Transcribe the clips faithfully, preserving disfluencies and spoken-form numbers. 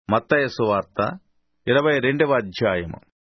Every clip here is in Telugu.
మత్తయి సువార్త ఇరవై రెండవ అధ్యాయము.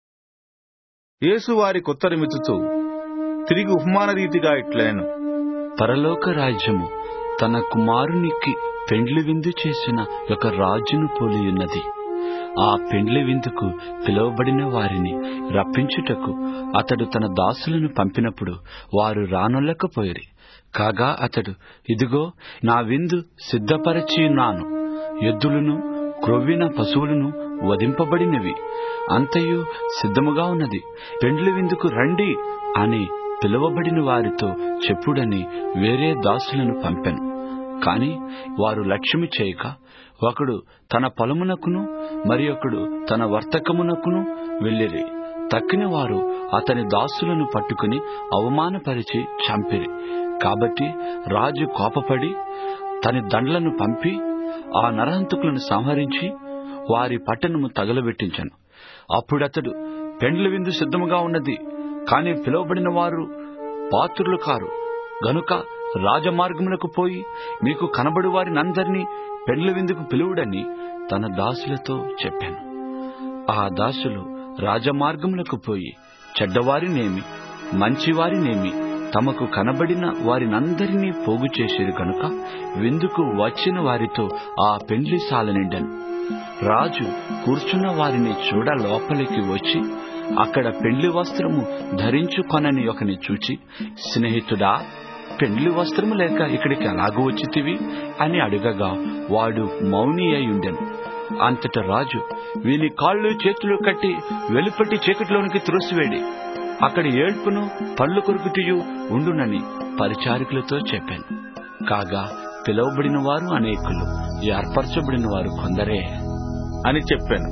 యేసు వారికి ఉత్తరమిచ్చుచు తిరిగి ఉపమాన రీతిగా ఇట్లనెను. పరలోక రాజ్యము తన కుమారునికి పెండ్లి విందు చేసిన ఒక రాజును పోలియున్నది. ఆ పెండ్లి విందుకు పిలువబడిన వారిని రప్పించుటకు అతడు తన దాసులను పంపినప్పుడు వారు రానొల్లకపోయిరి. కాగా అతడు, ఇదిగో నా విందు సిద్ధపరచియున్నాను, ఎద్దులను క్రొవ్విన పశువులను వధింపబడినవి, అంతయు సిద్ధముగా ఉన్నది, పెండ్లి విందుకు రండి అని పిలువబడిన వారితో చెప్పుడని వేరే దాసులను పంపెను. కాని వారు లక్ష్యము చేయక ఒకడు తన పొలమునకును మరి ఒకడు తన వర్తకమునకును వెళ్ళిరి. తక్కిన వారు అతని దాసులను పట్టుకుని అవమానపరిచి చంపిరి. కాబట్టి రాజు కోపపడి తన దండ్లను పంపి ఆ నరహంతకులను సంహరించి వారి పట్టణము తగలబెట్టించెను. అప్పుడతడు, పెండ్లి విందు సిద్ధముగా ఉన్నది, కాని పిలువబడిన వారు పాత్రులు కారు, గనుక రాజమార్గములకు పోయి మీకు కనబడు వారినందరినీ పెండ్లి విందుకు పిలువుడని తన దాసులతో చెప్పాను. ఆ దాసులు రాజమార్గములకు పోయి చెడ్డవారినేమి మంచివారినేమి తమకు కనబడిన వారినందరినీ పోగు చేసిరు గనుక విందుకు వచ్చిన వారితో ఆ పెండ్లి సాల నిండెను. రాజు కూర్చున్న వారిని చూడ లోపలికి వచ్చి అక్కడ పెండ్లి వస్త్రము ధరించుకొనని ఒకని చూచి, స్నేహితుడా, పెండ్లి వస్త్రము లేక ఇక్కడికి ఎలాగూ వచ్చితివి అని అడుగగా వాడు మౌని అయి ఉండెను. అంతట రాజు, వీని కాళ్ళు చేతులు కట్టి వెలుపటి చీకటిలోనికి త్రోసివేడి, అక్కడి ఏడ్పును పళ్ళు కొరుకుటయు ఉండునని పరిచారికులతో చెప్పాను. కాగా పిలువబడిన వారు అనేకులు, ఏర్పరచబడిన వారు కొందరే అని చెప్పాను.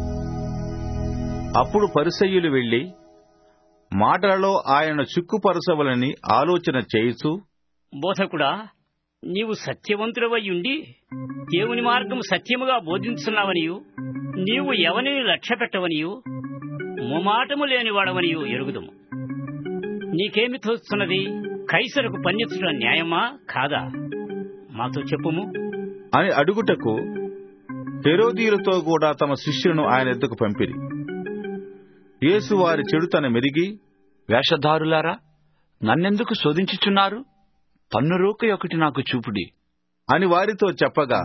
అప్పుడు పరిసయ్యులు వెళ్లి మాటలలో ఆయన చిక్కుపరచవలని ఆలోచన చేయుచు, బోధకుడా, నీవు సత్యవంతుడవయ్యుండి దేవుని మార్గము సత్యముగా బోధించున్నావనియు నీవు ఎవరిని లక్ష్య పెట్టవనియు మొమాటము లేనివాడవనియు ఎరుగుదుము. నీకేమి తోస్తున్నది? కైసరుకు పన్నించడం న్యాయమా కాదా? మాతో చెప్పుము అని అడుగుటకు హెరోదీయులతో కూడా తమ శిష్యులను ఆయన ఎద్దుకు పంపిరి. యేసు వారి చెడుతన మెరిగి, వేషధారులారా, నన్నెందుకు శోధించుచున్నారు? పన్ను రూక ఒకటి నాకు చూపుడి అని వారితో చెప్పగా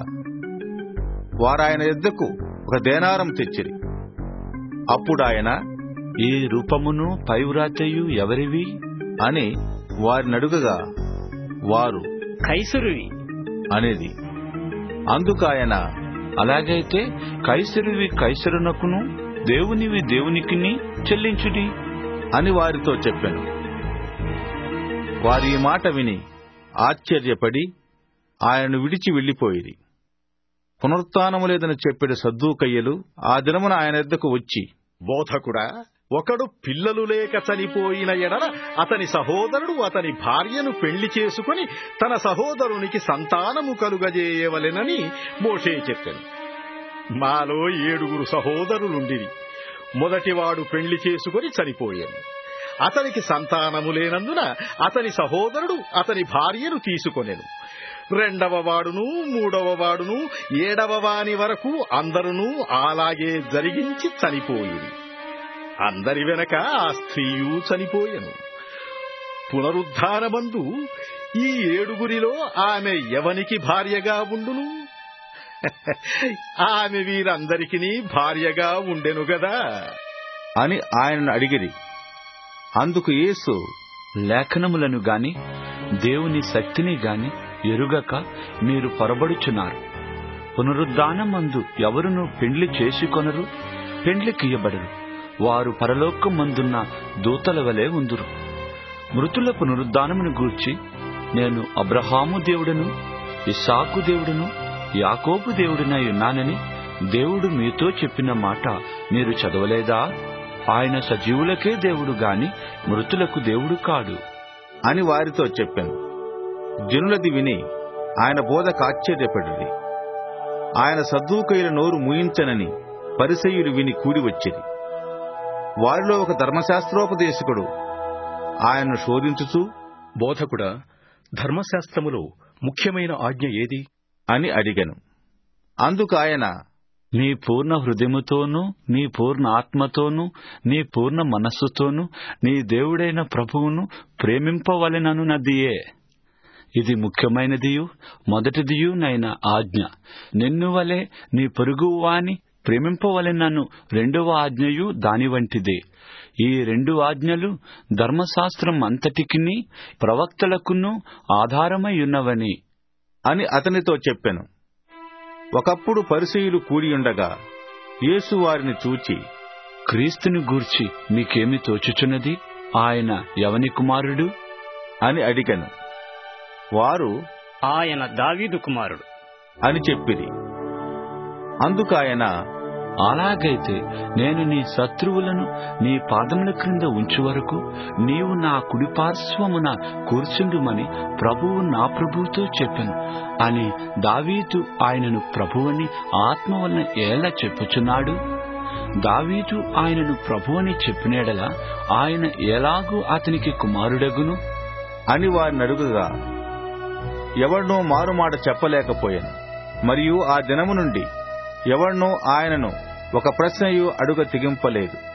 వారాయన ఎద్దుకు ఒక దేనారం తెచ్చిరి. అప్పుడు ఆయన, ఈ రూపమును పైవ్రాతయు ఎవరివి అని వారిని అడుగగా వారు, కైసరువి అనేది. అందుకు ఆయన, అలాగైతే కైసరువి కైసరునకును దేవునివి దేవునికిని చెల్లించుడి అని వారితో చెప్పాను. వారి ఈ మాట విని ఆశ్చర్యపడి ఆయనను విడిచి వెళ్లిపోయిరి. పునరుత్థానము లేదని చెప్పిన సద్దూకయ్యలు ఆ దినమున ఆయన ఎద్దకు వచ్చి, బోధకుడా, ఒకడు పిల్లలు లేక చనిపోయిన ఎడల అతని సహోదరుడు అతని భార్యను పెళ్లి చేసుకుని తన సహోదరునికి సంతానము కలుగజేయవలెనని మోషే చెప్పెను. మాలో ఏడుగురు సహోదరులుండిరి. మొదటివాడు పెళ్లి చేసుకుని చనిపోయాను. అతనికి సంతానము లేనందున అతని సహోదరుడు అతని భార్యను తీసుకొనెను. రెండవ వాడును మూడవ వాడును ఏడవ వాని వరకు అందరునూ అలాగే జరిగించి చనిపోయింది. అందరి వెనక ఆ స్త్రీయు చనిపోయెను. పునరుద్ధానమందు ఈ ఏడుగురిలో ఆమె ఎవనికి భార్యగా ఉండును? ఆమె వీరందరికీ భార్యగా ఉండెను గదా అని ఆయనను అడిగిరి. అందుకు యేసు, లేఖనములను గాని దేవుని శక్తిని గాని ఎరుగక మీరు పొరబడుచున్నారు. పునరుద్ధానమందు ఎవరును పెండ్లి చేసుకొనరు, పెండ్లికియ్యబడరు. వారు పరలోకమందున్న దూతల వలె ఉందురు. మృతుల పునరుద్ధానమును గూర్చి నేను అబ్రహాము దేవుడను, ఇస్సాకు దేవుడను, యాకోబు దేవుడనై ఉన్నానని దేవుడు మీతో చెప్పిన మాట మీరు చదవలేదా? ఆయన సజీవులకే దేవుడు గాని మృతులకు దేవుడు కాడు అని వారితో చెప్పాను. జనులది విని ఆయన బోధకు ఆశ్చర్యపడిరి. ఆయన సద్దూకయ్యుల నోరు మూయించనని పరిసయ్యులు విని కూడి వచ్చిరి. వారిలో ఒక ధర్మశాస్త్రోపదేశకుడు ఆయన్ను శోధించుచు, బోధకుడా, ధర్మశాస్త్రములో ముఖ్యమైన ఆజ్ఞ ఏది అని అడిగెను. అందుకు ఆయన, నీ పూర్ణ హృదయముతోనూ నీ పూర్ణ ఆత్మతోనూ నీ పూర్ణ మనస్సుతోనూ నీ దేవుడైన ప్రభువును ప్రేమింపవలెననున్నదియే. ఇది ముఖ్యమైనదియు మొదటిదియు నైన ఆజ్ఞ. నిన్ను వలె నీ పొరుగువాని ప్రేమింపవలెనను రెండవ ఆజ్ఞయు దాని వంటిదే. ఈ రెండు ఆజ్ఞలు ధర్మశాస్త్రం అంతటికిని ప్రవక్తలకును ఆధారమై ఉన్నవని అని అతనితో చెప్పెను. ఒకప్పుడు పరిసయ్యులు కూడియుండగా యేసు వారిని చూచి, క్రీస్తుని గూర్చి మీకేమి తోచుచున్నది? ఆయన ఎవని కుమారుడు అని అడిగెను. వారు, ఆయన దావీదు కుమారుడు అని చెప్పిరి. అందుకాయన, అలాగైతే నేను నీ శత్రువులను నీ పాదముల క్రింద ఉంచు వరకు నీవు నా కుడిపార్శ్వమున కూర్చుండుమని ప్రభువు నా ప్రభువుతో చెప్పెను అని దావీదు ఆయనను ప్రభువని ఆత్మ వలన ఎలా చెప్పుచున్నాడు? దావీదు ఆయనను ప్రభువని చెప్పినెడల ఆయన ఎలాగూ అతనికి కుమారుడగును అని వారిని అడుగగా ఎవడనో మారుమాట చెప్పలేకపోయాను. మరియు ఆ దినము నుండి ఎవడనో ఆయనను ఒక ప్రశ్నయు అడుగ తెగింపలేదు.